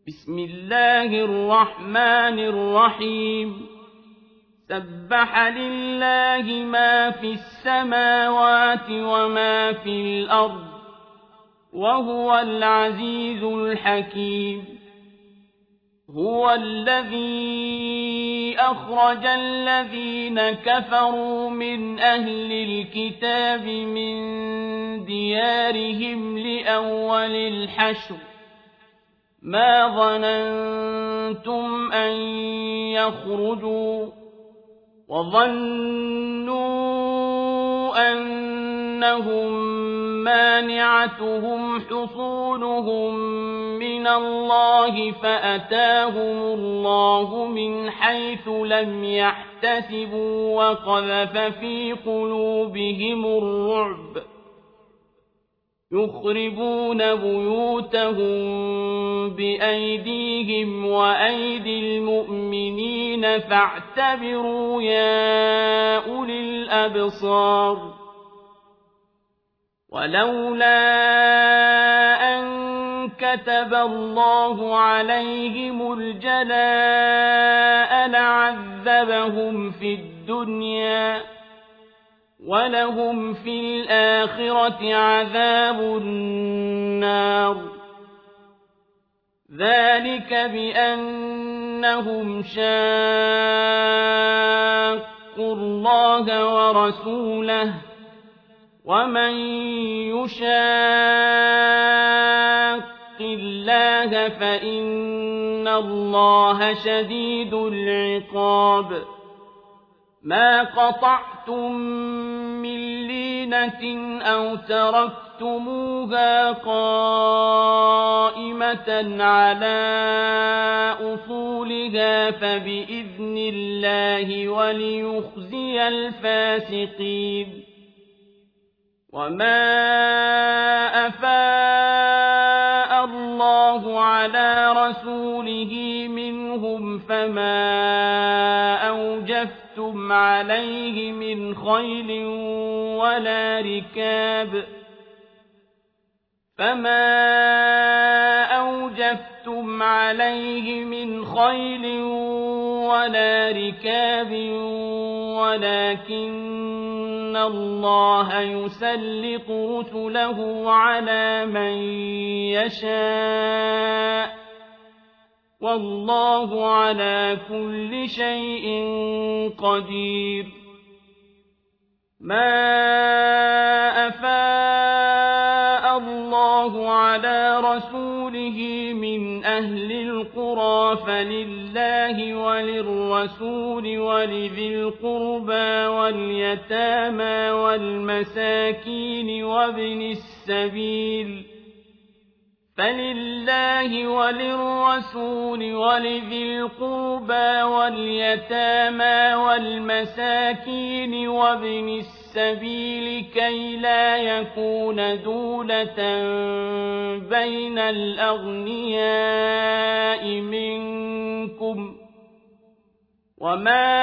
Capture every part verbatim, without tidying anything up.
بسم الله الرحمن الرحيم سبح لله ما في السماوات وما في الأرض وهو العزيز الحكيم هو الذي أخرج الذين كفروا من أهل الكتاب من ديارهم لأول الحشر ما ظننتم أن يخرجوا وظنوا أنهم مانعتهم حصونهم من الله فأتاهم الله من حيث لم يحتسبوا وقذف في قلوبهم الرعب يخربون بيوتهم بأيديهم وأيدي المؤمنين فاعتبروا يا أولي الأبصار ولولا أن كتب الله عليهم الجلاء لعذبهم في الدنيا ولهم في الآخرة عذاب النار ذلك بأنهم شاقوا الله ورسوله ومن يشاق الله فإن الله شديد العقاب ما قطعتم من لينة أو تركتموها قائمة على أصولها فبإذن الله وليخزي الفاسقين وما أفاء الله على رسوله منهم فما أوجفتم عليه من خيل ولا ركاب فما أوجفتم عليه من خيل ولا ركاب ولكن الله يسلط رسله على من يشاء والله على كل شيء قدير ما أفاء الله على رسوله من أهل القرى فلله وللرسول ولذي القربى واليتامى والمساكين وابن السبيل فلله وللرسول ولذي القربى واليتامى والمساكين وابن السبيل كي لا يكون دولة بين الأغنياء منكم وما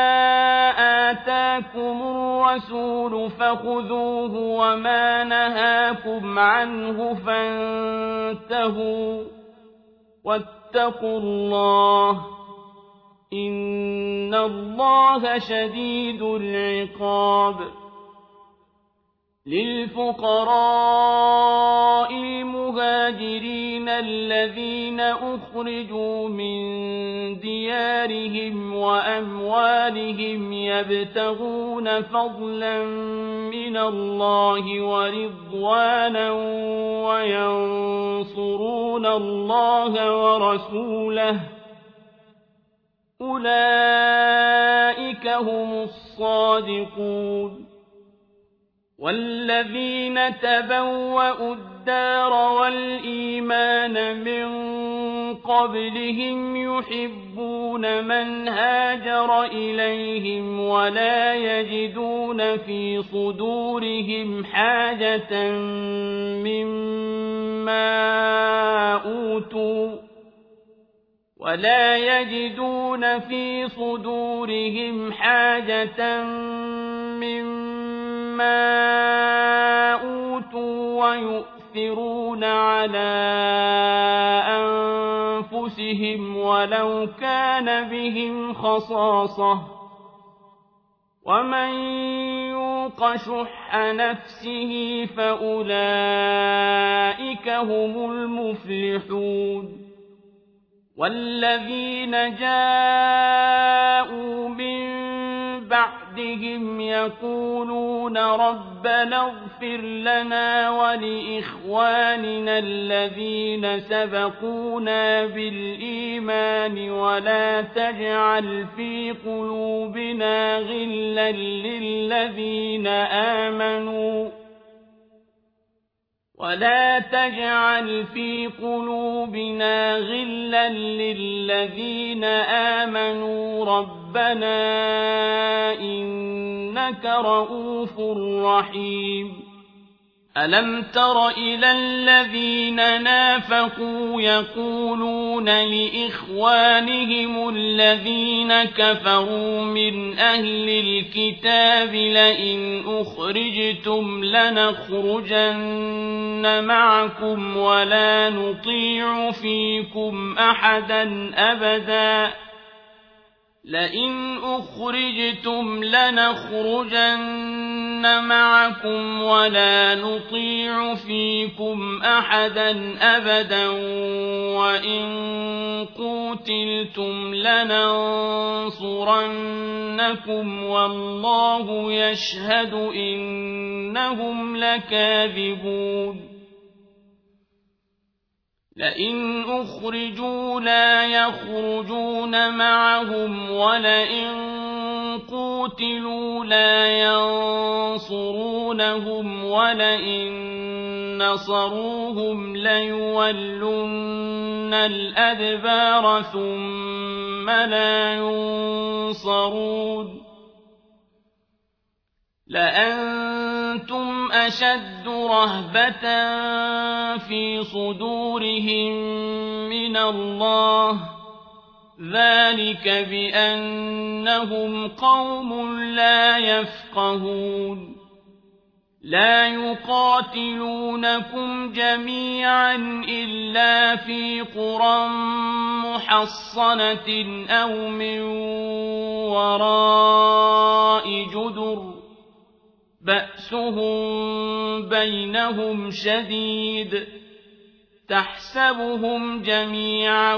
آتاكم الرسول فخذوه وما نهاكم عنه فانتهوا واتقوا الله إن الله شديد العقاب للفقراء المهاجرين الذين أخرجوا من ديارهم وأموالهم يبتغون فضلا من الله ورضوانا وينصرون الله ورسوله أولئك هم الصادقون والذين تبوأوا الدار والإيمان من قبلهم يحبون من هاجر إليهم ولا يجدون في صدورهم حاجة مما أوتوا ولا يجدون في صدورهم حاجة مما أوتوا ويؤثرون على أنفسهم أنفسهم ولو كان بهم خصاصة ومن يوق شح نفسه فأولئك هم المفلحون والذين جاءوا من بعدهم يقولون ربنا اغفر لنا ولإخواننا الذين سبقونا بالإيمان ولا تجعل في قلوبنا غلا للذين آمنوا ولا تجعل في قلوبنا غلا للذين آمنوا ربنا إنك رؤوف رحيم ألم تر إلى الذين نافقوا يقولون لإخوانهم الذين كفروا من أهل الكتاب لئن أخرجتم لنخرجن معكم ولا نطيع فيكم أحدا أبدا لئن أخرجتم لنخرجن معكم ولا نطيع فيكم أحدا أبدا وإن قوتلتم لننصرنكم والله يشهد إنهم لكاذبون لئن أخرجوا لا يخرجون معهم ولئن قوتلوا لا ينصرونهم ولئن نصروهم ليولن الأدبار ثم لا ينصرون لأنتم أشد رهبة في صدورهم من الله ذلك بأنهم قوم لا يفقهون لا يقاتلونكم جميعا إلا في قرى محصنة أو من وراء جدر بأسهم بينهم شديد تحسبهم جميعا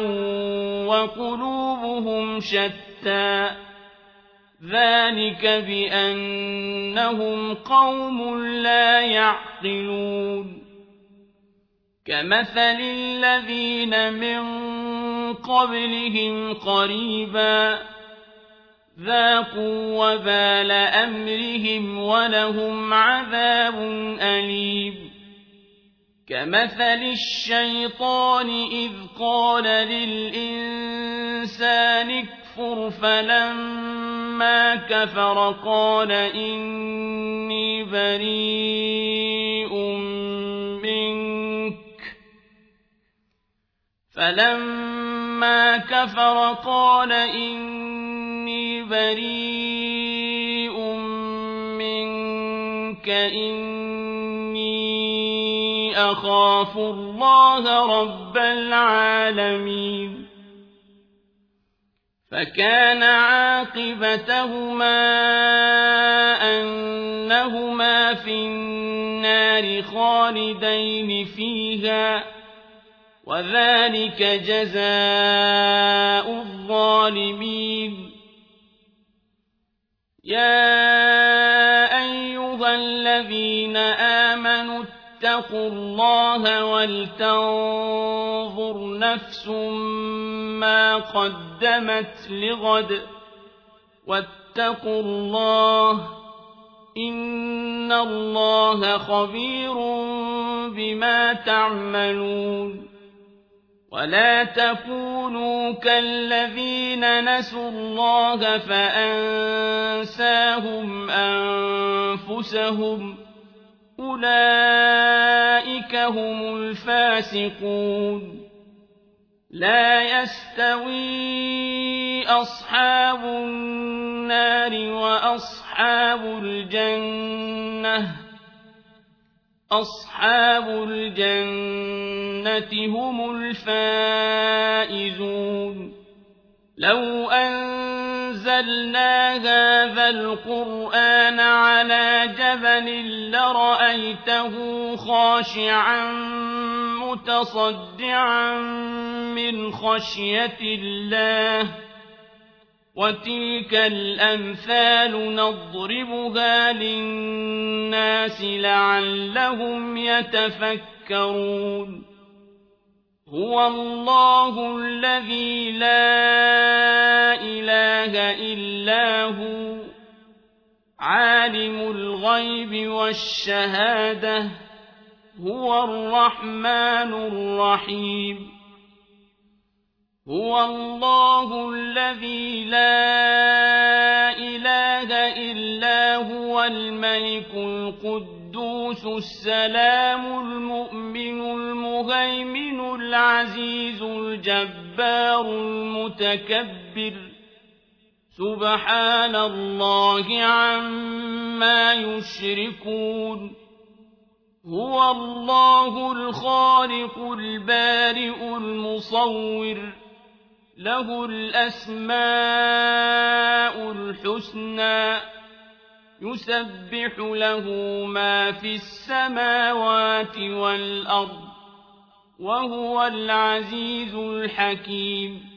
وقلوبهم شتى ذلك بأنهم قوم لا يعقلون كمثل الذين من قبلهم قريبا ذاقوا وبال أمرهم ولهم عذاب أليم كمثل الشيطان إذ قال للإنسان اكفر فلما كفر قال إني بريء منك فلما كفر قال إني بريء منك إني أخاف الله رب العالمين فكان عاقبتهما أنهما في النار خالدين فيها وذلك جزاء الظالمين يا أيها الذين آمنوا اتقوا الله ولتنظر نفس ما قدمت لغد واتقوا الله إن الله خبير بما تعملون ولا تكونوا كالذين نسوا الله فأنساهم أنفسهم أولئك هم الفاسقون لا يستوي أصحاب النار وأصحاب الجنة أصحاب الجنة هم الفائزون لو أنزلنا هذا القرآن على جبل لرأيته خاشعا متصدعا من خشية الله وتلك الأمثال نضربها للناس لعلهم يتفكرون هو الله الذي لا إله إلا هو عالم الغيب والشهادة هو الرحمن الرحيم هو الله الذي لا إله إلا هو الملك القدوس السلام المؤمن المهيمن العزيز الجبار المتكبر سبحان الله عما يشركون هو الله الخالق البارئ المصور له الأسماء الحسنى يسبح له ما في السماوات والأرض وهو العزيز الحكيم